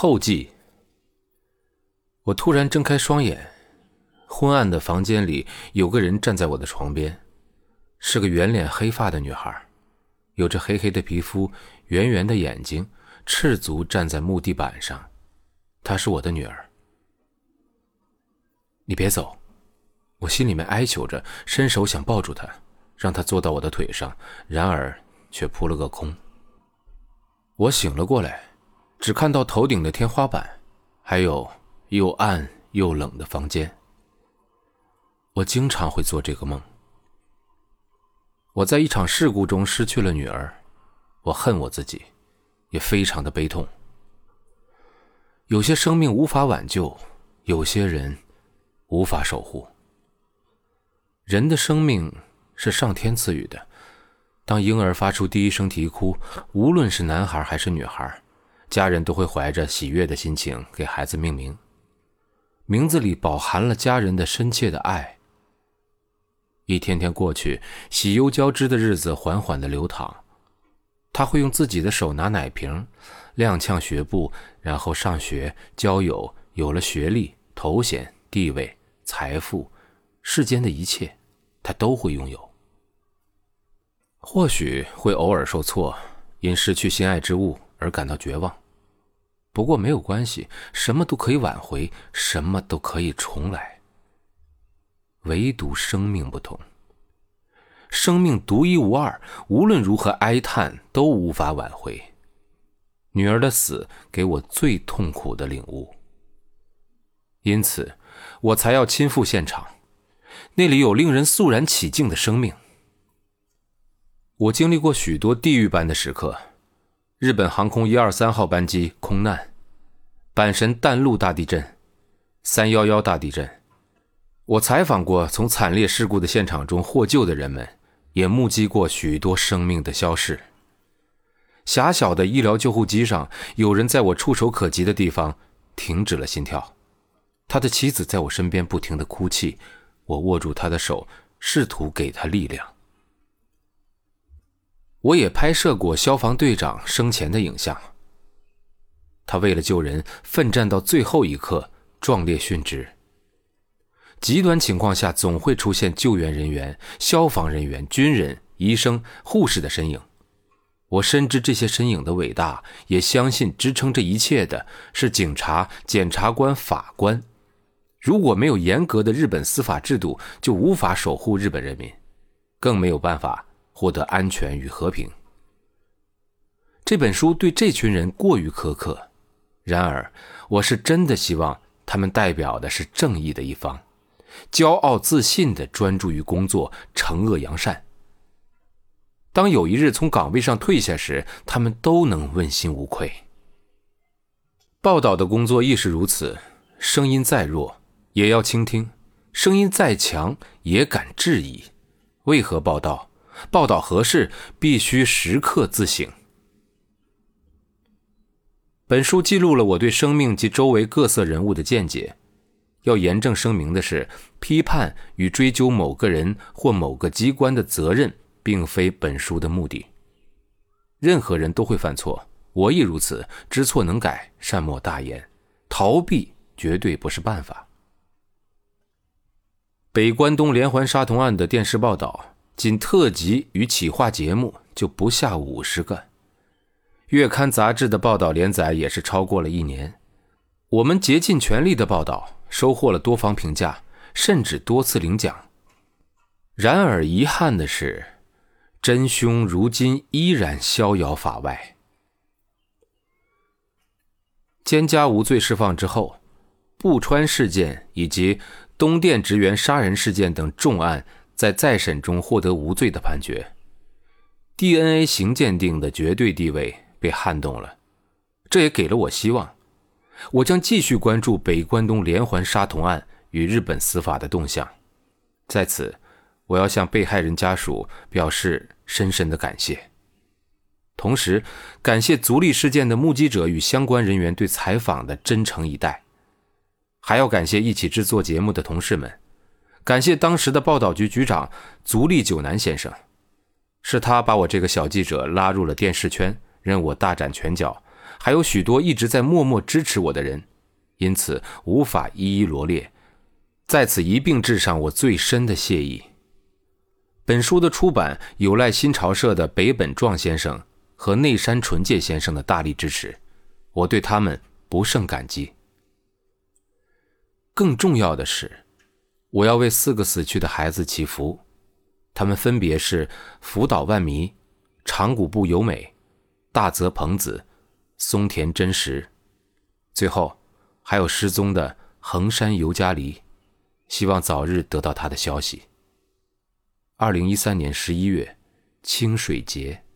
后记。我突然睁开双眼，昏暗的房间里有个人站在我的床边，是个圆脸黑发的女孩，有着黑黑的皮肤，圆圆的眼睛，赤足站在木地板上。她是我的女儿。你别走，我心里面哀求着，伸手想抱住她，让她坐到我的腿上，然而却扑了个空。我醒了过来，只看到头顶的天花板，还有又暗又冷的房间。我经常会做这个梦。我在一场事故中失去了女儿，我恨我自己，也非常的悲痛。有些生命无法挽救，有些人无法守护。人的生命是上天赐予的，当婴儿发出第一声啼哭，无论是男孩还是女孩，家人都会怀着喜悦的心情给孩子命名，名字里饱含了家人的深切的爱。一天天过去，喜忧交织的日子缓缓地流淌。他会用自己的手拿奶瓶，踉跄学步，然后上学交友，有了学历、头衔、地位、财富，世间的一切他都会拥有。或许会偶尔受挫，因失去心爱之物而感到绝望，不过没有关系，什么都可以挽回，什么都可以重来。唯独生命不同，生命独一无二，无论如何哀叹都无法挽回。女儿的死给我最痛苦的领悟，因此我才要亲赴现场，那里有令人肃然起敬的生命。我经历过许多地狱般的时刻，日本航空123号班机空难，阪神淡路大地震，311大地震。我采访过从惨烈事故的现场中获救的人们，也目击过许多生命的消逝。狭小的医疗救护机上，有人在我触手可及的地方停止了心跳，他的妻子在我身边不停地哭泣，我握住他的手，试图给他力量。我也拍摄过消防队长生前的影像，他为了救人奋战到最后一刻，壮烈殉职。极端情况下总会出现救援人员、消防人员、军人、医生、护士的身影。我深知这些身影的伟大，也相信支撑这一切的是警察、检察官、法官。如果没有严格的日本司法制度，就无法守护日本人民，更没有办法获得安全与和平。这本书对这群人过于苛刻，然而我是真的希望他们代表的是正义的一方，骄傲自信地专注于工作，惩恶扬善。当有一日从岗位上退下时，他们都能问心无愧。报道的工作亦是如此，声音再弱也要倾听，声音再强也敢质疑。为何报道？报道何事？必须时刻自省。本书记录了我对生命及周围各色人物的见解。要严正声明的是，批判与追究某个人或某个机关的责任并非本书的目的。任何人都会犯错，我亦如此，知错能改，善莫大焉，逃避绝对不是办法。北关东连环杀童案的电视报道，仅特辑与企划节目就不下50个，月刊杂志的报道连载也是超过了1年。我们竭尽全力的报道，收获了多方评价，甚至多次领奖。然而遗憾的是，真凶如今依然逍遥法外。菅家无罪释放之后，步川事件以及东电职员杀人事件等重案在再审中获得无罪的判决， DNA 型鉴定的绝对地位被撼动了，这也给了我希望。我将继续关注北关东连环杀童案与日本司法的动向。在此，我要向被害人家属表示深深的感谢，同时感谢足利事件的目击者与相关人员对采访的真诚以待，还要感谢一起制作节目的同事们，感谢当时的报道局局长足利久南先生，是他把我这个小记者拉入了电视圈，任我大展拳脚， 还有许多一直在默默支持我的人，因此无法一一罗列，在此一并致上我最深的谢意。本书的出版有赖新潮社的北本壮先生和内山纯介先生的大力支持，我对他们不胜感激。更重要的是，我要为4个死去的孩子祈福，他们分别是福岛万弥、长谷部由美、大泽朋子、松田真实，最后还有失踪的横山由佳梨，希望早日得到他的消息。2013年11月，清水节。